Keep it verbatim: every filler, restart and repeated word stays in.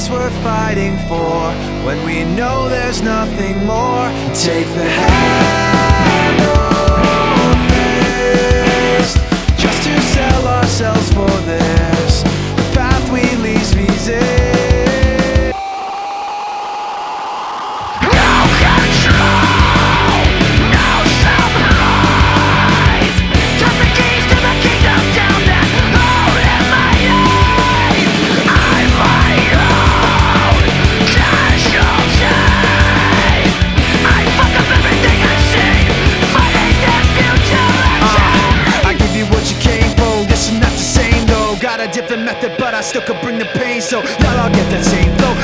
what's worth fighting for when we know there's nothing more. Take the hand or fist, just to sell ourselves for this. The path we least resist. Dip the method, but I still could bring the pain. So y'all all get that same flow.